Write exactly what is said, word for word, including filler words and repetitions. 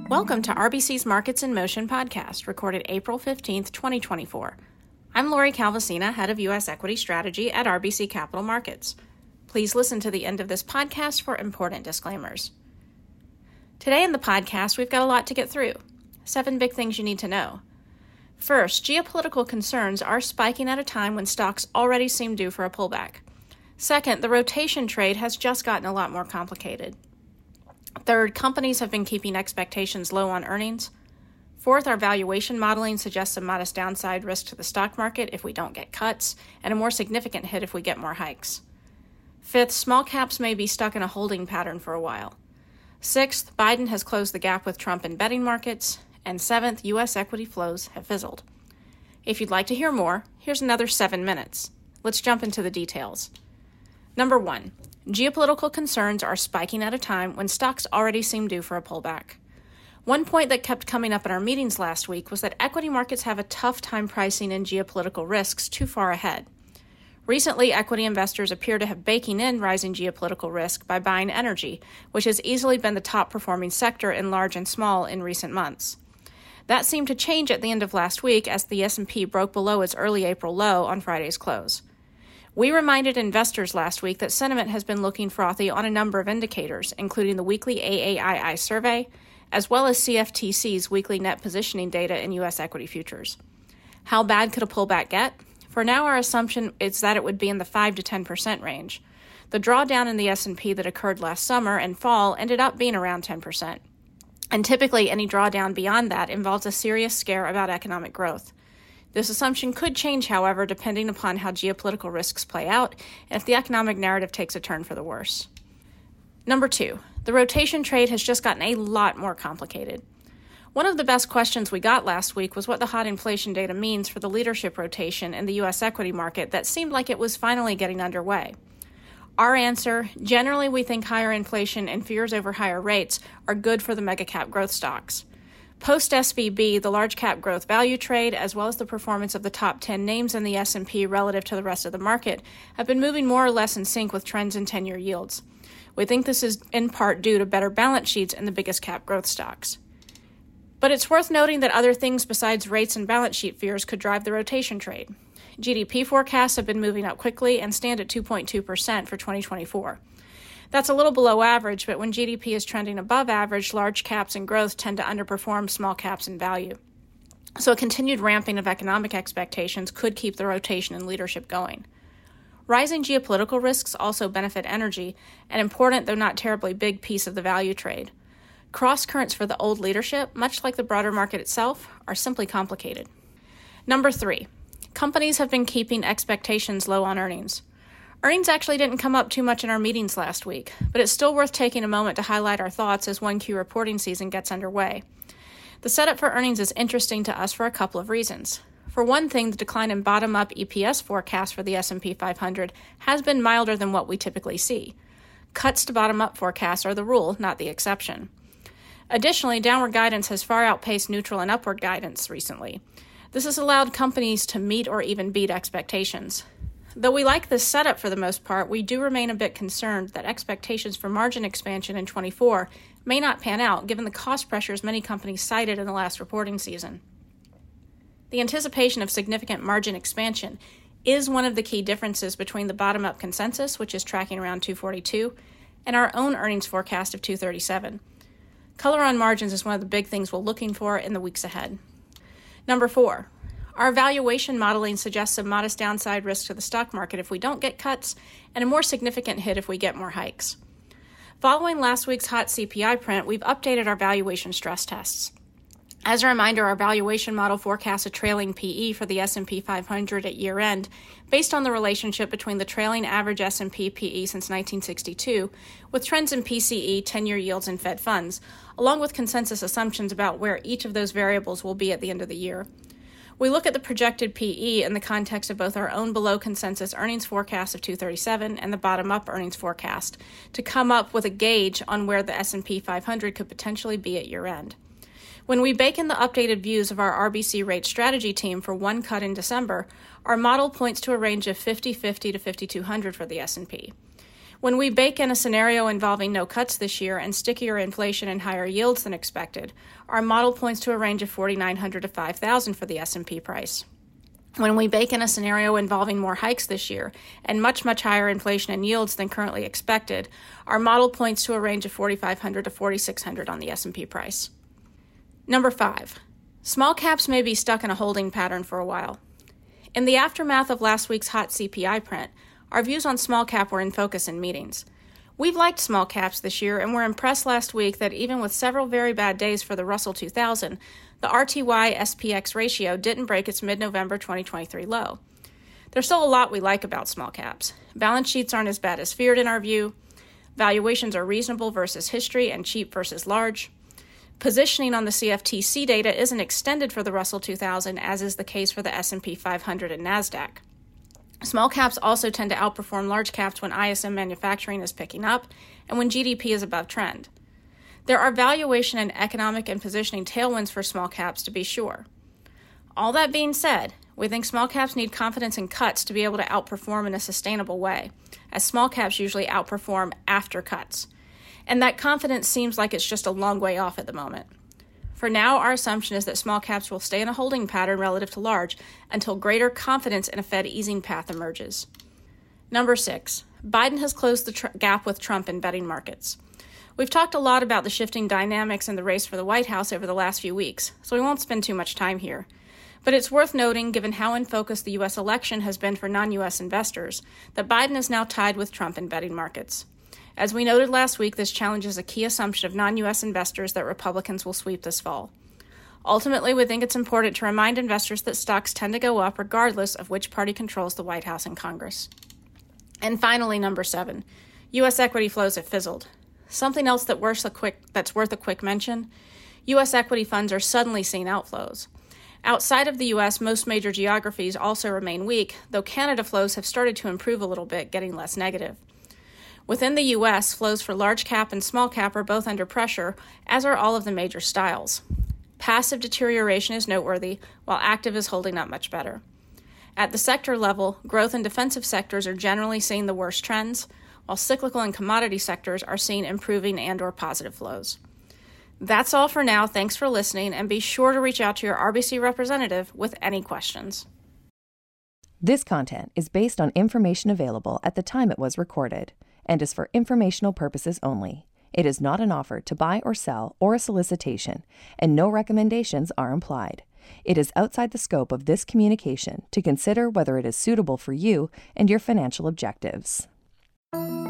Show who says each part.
Speaker 1: Welcome to R B C's Markets in Motion podcast, recorded April fifteenth, twenty twenty-four. I'm Lori Calvasina, Head of U S Equity Strategy at R B C Capital Markets. Please listen to the end of this podcast for important disclaimers. Today in the podcast, we've got a lot to get through. Seven big things you need to know. First, geopolitical concerns are spiking at a time when stocks already seem due for a pullback. Second, the rotation trade has just gotten a lot more complicated. Third, companies have been keeping expectations low on earnings. Fourth, our valuation modeling suggests a modest downside risk to the stock market if we don't get cuts, and a more significant hit if we get more hikes. Fifth, small caps may be stuck in a holding pattern for a while. Sixth, Biden has closed the gap with Trump in betting markets. And seventh, U S equity flows have fizzled. If you'd like to hear more, here's another seven minutes. Let's jump into the details. Number one, geopolitical concerns are spiking at a time when stocks already seem due for a pullback. One point that kept coming up in our meetings last week was that equity markets have a tough time pricing in geopolitical risks too far ahead. Recently, equity investors appear to have baking in rising geopolitical risk by buying energy, which has easily been the top performing sector in large and small in recent months. That seemed to change at the end of last week as the S and P broke below its early April low on Friday's close. We reminded investors last week that sentiment has been looking frothy on a number of indicators, including the weekly A A I I survey, as well as C F T C's weekly net positioning data in U S equity futures. How bad could a pullback get? For now, our assumption is that it would be in the five to ten percent range. The drawdown in the S and P that occurred last summer and fall ended up being around ten percent. And typically, any drawdown beyond that involves a serious scare about economic growth. This assumption could change, however, depending upon how geopolitical risks play out and if the economic narrative takes a turn for the worse. Number two, the rotation trade has just gotten a lot more complicated. One of the best questions we got last week was what the hot inflation data means for the leadership rotation in the U S equity market that seemed like it was finally getting underway. Our answer, generally we think higher inflation and fears over higher rates are good for the mega-cap growth stocks. Post-S V B, the large-cap growth value trade, as well as the performance of the top ten names in the S and P relative to the rest of the market, have been moving more or less in sync with trends in ten-year yields. We think this is in part due to better balance sheets in the biggest cap growth stocks. But it's worth noting that other things besides rates and balance sheet fears could drive the rotation trade. G D P forecasts have been moving up quickly and stand at two point two percent for twenty twenty-four. That's a little below average, but when G D P is trending above average, large caps and growth tend to underperform small caps in value. So a continued ramping of economic expectations could keep the rotation and leadership going. Rising geopolitical risks also benefit energy, an important though not terribly big piece of the value trade. Cross currents for the old leadership, much like the broader market itself, are simply complicated. Number three. Companies have been keeping expectations low on earnings. Earnings actually didn't come up too much in our meetings last week, but it's still worth taking a moment to highlight our thoughts as one Q reporting season gets underway. The setup for earnings is interesting to us for a couple of reasons. For one thing, the decline in bottom-up E P S forecast for the S and P five hundred has been milder than what we typically see. Cuts to bottom-up forecasts are the rule, not the exception. Additionally, downward guidance has far outpaced neutral and upward guidance recently. This has allowed companies to meet or even beat expectations. Though we like this setup for the most part, we do remain a bit concerned that expectations for margin expansion in twenty-four may not pan out given the cost pressures many companies cited in the last reporting season. The anticipation of significant margin expansion is one of the key differences between the bottom-up consensus, which is tracking around two forty-two, and our own earnings forecast of two thirty-seven. Color on margins is one of the big things we're looking for in the weeks ahead. Number four, our valuation modeling suggests a modest downside risk to the stock market if we don't get cuts and a more significant hit if we get more hikes. Following last week's hot C P I print, we've updated our valuation stress tests. As a reminder, our valuation model forecasts a trailing P E for the S and P five hundred at year-end based on the relationship between the trailing average S and P P E since nineteen sixty-two, with trends in P C E, ten-year yields, and Fed funds, along with consensus assumptions about where each of those variables will be at the end of the year. We look at the projected P E in the context of both our own below-consensus earnings forecast of two thirty-seven and the bottom-up earnings forecast to come up with a gauge on where the S and P five hundred could potentially be at year-end. When we bake in the updated views of our R B C rate strategy team for one cut in December, our model points to a range of fifty fifty to fifty-two hundred for the S and P. When we bake in a scenario involving no cuts this year and stickier inflation and higher yields than expected, our model points to a range of forty-nine hundred to five thousand for the S and P price. When we bake in a scenario involving more hikes this year and much, much higher inflation and yields than currently expected, our model points to a range of forty-five hundred to forty-six hundred on the S and P price. Number five, small caps may be stuck in a holding pattern for a while. In the aftermath of last week's hot C P I print, our views on small cap were in focus in meetings. We've liked small caps this year and were impressed last week that even with several very bad days for the Russell two thousand, the R T Y S P X ratio didn't break its mid-November twenty twenty-three low. There's still a lot we like about small caps. Balance sheets aren't as bad as feared in our view. Valuations are reasonable versus history and cheap versus large. Positioning on the C F T C data isn't extended for the Russell two thousand, as is the case for the S and P five hundred and NASDAQ. Small caps also tend to outperform large caps when I S M manufacturing is picking up and when G D P is above trend. There are valuation and economic and positioning tailwinds for small caps, to be sure. All that being said, we think small caps need confidence in cuts to be able to outperform in a sustainable way, as small caps usually outperform after cuts. And that confidence seems like it's just a long way off at the moment. For now, our assumption is that small caps will stay in a holding pattern relative to large until greater confidence in a Fed easing path emerges. Number six, Biden has closed the tr- gap with Trump in betting markets. We've talked a lot about the shifting dynamics in the race for the White House over the last few weeks, so we won't spend too much time here. But it's worth noting, given how in focus the U S election has been for non-U S investors, that Biden is now tied with Trump in betting markets. As we noted last week, this challenges a key assumption of non-U S investors that Republicans will sweep this fall. Ultimately, we think it's important to remind investors that stocks tend to go up regardless of which party controls the White House and Congress. And finally, number seven, U S equity flows have fizzled. Something else that worth a quick, that's worth a quick mention, U S equity funds are suddenly seeing outflows. Outside of the U S, most major geographies also remain weak, though Canada flows have started to improve a little bit, getting less negative. Within the U S, flows for large cap and small cap are both under pressure, as are all of the major styles. Passive deterioration is noteworthy, while active is holding up much better. At the sector level, growth and defensive sectors are generally seeing the worst trends, while cyclical and commodity sectors are seeing improving and or positive flows. That's all for now. Thanks for listening, and be sure to reach out to your R B C representative with any questions.
Speaker 2: This content is based on information available at the time it was recorded and is for informational purposes only. It is not an offer to buy or sell or a solicitation, and no recommendations are implied. It is outside the scope of this communication to consider whether it is suitable for you and your financial objectives.